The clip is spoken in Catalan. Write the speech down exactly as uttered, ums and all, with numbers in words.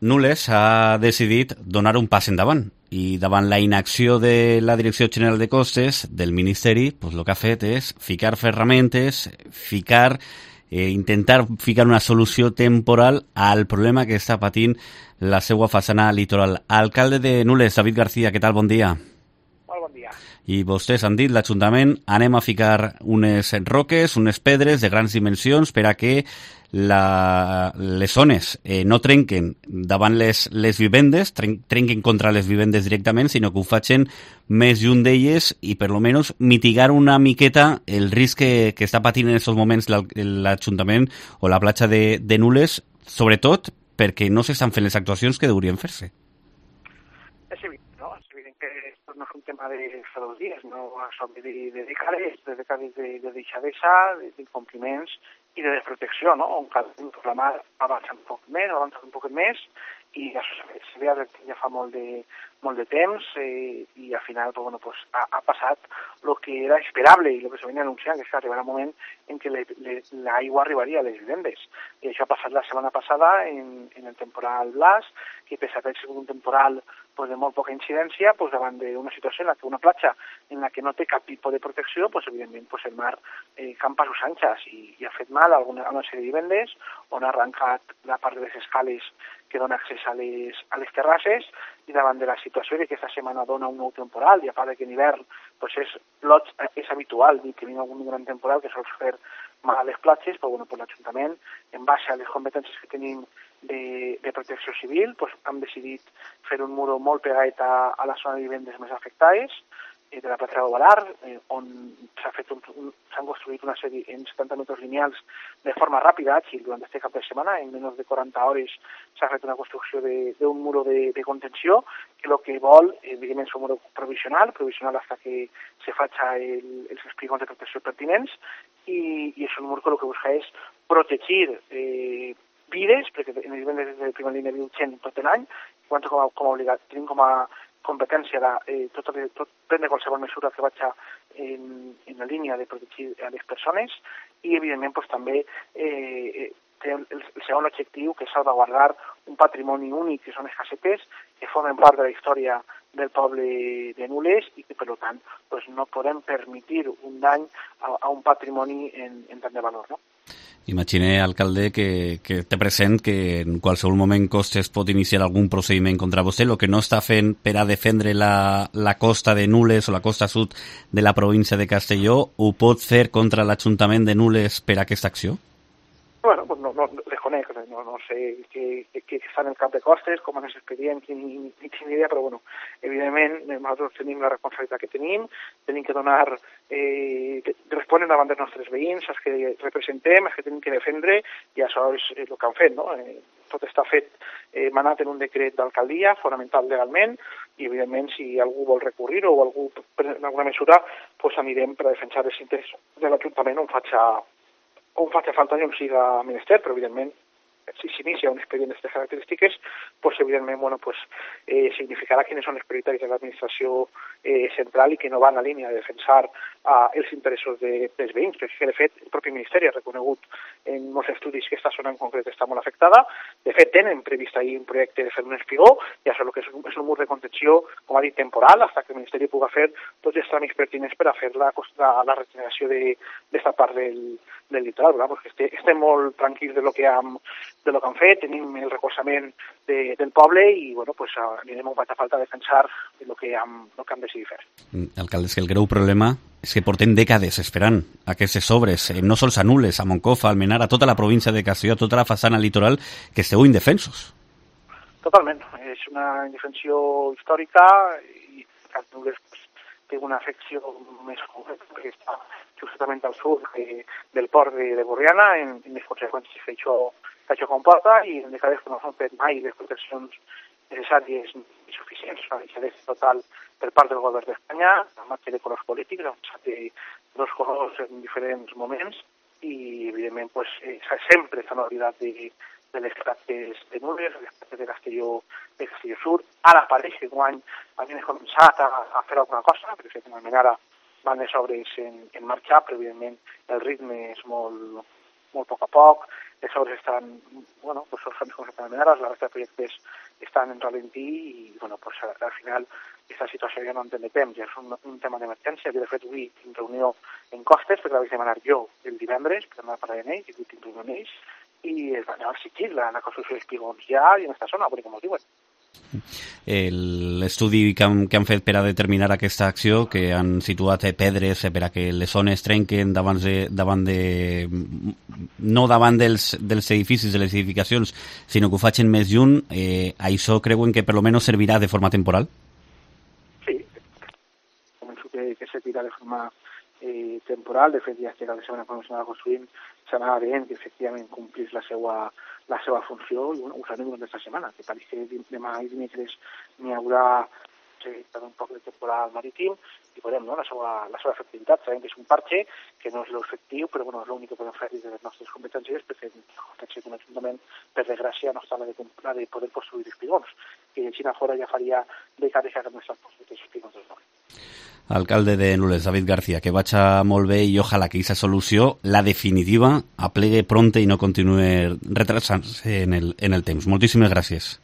Nules ha decidit donar un pas endavant i davant la inacció de la Direcció General de Costes del Ministeri, pues, el que ha fet és ficar ferramentes, ficar, eh, intentar ficar una solució temporal al problema que està patint la seva façana litoral. Alcalde de Nules, David García, què tal? Bon dia. Molt bon dia. I vostès han dit, l'Ajuntament, anem a ficar unes roques, unes pedres de grans dimensions per a que la, les zones eh, no trenquen davant les, les vivendes, tren, trenquen contra les vivendes directament, sinó que ho facin més lluny d'elles i per lo menos mitigar una miqueta el risc que, que està patint en aquests moments l'Ajuntament o la platja de, de Nules, sobretot perquè no s'estan fent les actuacions que deurien fer-se. És evident, no? És evident que esto no és un tema de fa dos dies, no són de, de dècades, de dècades de, de deixadesa, d'incompliments i de desprotecció, no? On cada reclamar avança un poc més, avança un poc més, i això se ve ja fa molt de, molt de temps eh, i al final pues, bueno, pues, ha, ha passat el que era esperable i el que se venia anunciant, que és que arribarà un moment en què l'aigua arribaria a les vivendes. I això ha passat la setmana passada en, en el temporal Blas, que pese a ser un temporal pues, de molt poca incidència, pues, davant d'una situació en la que una platja en la que no té cap tipus de protecció, pues, evidentment pues, el mar eh, campa sus anxes i, i ha fet mal a, alguna, a una sèrie de vivendes on ha arrencat la part de les escales que dona accés a les, a les terrasses i davant de la situació que aquesta setmana dona un nou temporal i a part que en hivern pues, és, és habitual dir que tenim algun gran temporal que sol fer mal a les platges, però bueno, pues, l'Ajuntament, en base a les competències que tenim de, de protecció civil, pues, hem decidit fer un muro molt pegat a, a la zona de vivendes més afectades, eh, de la platja de Balar, eh, on s'han construït una sèrie en setanta metres lineals de forma ràpida, i durant aquest cap de setmana, en menys de quaranta hores, s'ha fet una construcció d'un muro de, de contenció, que el que vol, evidentment, és un muro provisional, provisional fins que se faci el, els espigons de protecció pertinents, i, i és un mur que el que busca és protegir eh, vides, perquè en les vivendes de primera línia viu gent tot l'any, quan com a, com a obligat, tenim com a competència de eh, tot, tot prendre qualsevol mesura que vagi en, en la línia de protegir a les persones i, evidentment, pues, també eh, té el, el segon objectiu, que és salvaguardar un patrimoni únic, que són les casetes, que formen part de la història del poble de Nules i que, per tant, pues, no podem permetre un dany a, a un patrimoni en, en tant de valor, no? Imagine, alcalde, que, que té present que en qualsevol moment Costes pot iniciar algun procediment contra vostè. El que no està fent per a defendre la, la costa de Nules o la costa sud de la província de Castelló, ho pot fer contra l'Ajuntament de Nules per a aquesta acció? Bueno, pues no, no desconec, no, no sé què, què està en el cap de Costes, com en l'expedient, ni, ni tinc idea, però bueno, evidentment nosaltres tenim la responsabilitat que tenim, tenim que donar, eh, respondre davant dels nostres veïns, els que representem, els que tenim que defendre, i això és el que han fet, no? Eh, tot està fet eh, manat en un decret d'alcaldia, fonamental legalment, i evidentment si algú vol recurrir o algú pren alguna mesura, pues anirem per a defensar els interessos de l'Ajuntament on faci on faci falta i on siga menester, però evidentment si s'inicia un expedient d'aquestes característiques, pues, evidentment bueno, pues, eh, significarà quines són les prioritats de l'administració eh, central i que no van a línia de defensar eh, els interessos de, dels veïns, perquè de fet el propi Ministeri ha reconegut en molts estudis que aquesta zona en concret està molt afectada. De fet, tenen previst ahir un projecte de fer un espigó, i això que és un, és un mur de contenció, com ha dit, temporal, fins que el Ministeri pugui fer tots els tràmits pertinents per a fer la, la, la regeneració d'aquesta part del, del litoral. Pues que estem molt tranquils de lo que hem de lo que han fet, tenim el recolzament de, del poble i bueno, pues, anirem on faci falta a defensar el que hem, lo que hem decidit fer. Alcalde, és que el greu problema és que portem dècades esperant aquestes obres, eh, no sols a Nules, a Moncofa, a Almenar, a tota la província de Castelló, a tota la façana litoral, que esteu indefensos. Totalment, és una indefensió històrica i que Nules pues, té una afecció més concreta perquè està justament al sud de, del port de, de Borriana en, en les conseqüències que això que això comporta i en decades que no s'han fet mai les proteccions necessàries i suficients, una deixadesa total per part del govern d'Espanya, en matèria de colors polítics, on s'ha de dos colors en diferents moments i evidentment pues, eh, sempre s'han oblidat de, de les platges de Nules, les platges de Castelló, de Castelló Sur. Ara pareix que enguany havien començat a, a fer alguna cosa, perquè finalment ara van les obres en, en marxa, però evidentment el ritme és molt molt a poc a poc, les obres estan, bueno, pues són com s'estan ara, la resta de projectes estan en ralentí i, bueno, pues al final aquesta situació ja no en té temps, ja és un, un tema d'emergència. Jo, de fet, avui tinc reunió en Costes, perquè la vaig demanar jo el divendres, per anar a parlar amb ells, i avui tinc reunió amb ells, i es va anar a exigir la, la construcció d'espigons ja i en aquesta zona, perquè com els diuen. L'estudi que han, que han fet per a determinar aquesta acció, que han situat pedres per a que les zones trenquen davant de, davant de no davant dels, dels edificis, de les edificacions, sinó que ho facin més lluny, eh, això creuen que per lo menos servirà de forma temporal? Sí, començo que, que servirà de forma eh, temporal. De fet, ja que la setmana quan s'anava construint s'anava veient que efectivament complís la seva la seva funció i bueno, ho sabem durant aquesta setmana, que pareix que demà i dimecres n'hi haurà sí, un poc de temporal marítim i veurem no, la, seva, la seva efectivitat. Sabem que és un parche, que no és l'efectiu, però bueno, és l'únic que podem fer des de les nostres competències perquè la competència d'un ajuntament, per desgràcia, no està la de, la de poder construir espigons, que així a fora ja faria dècades que no estan construïts espigons del nord. Alcalde de Nules, David García, que vaya molt bé i ojalà que aquesta solució, la definitiva, aplegue pronte i no continuï retrasant-se en el, en el temps. Moltíssimes gràcies.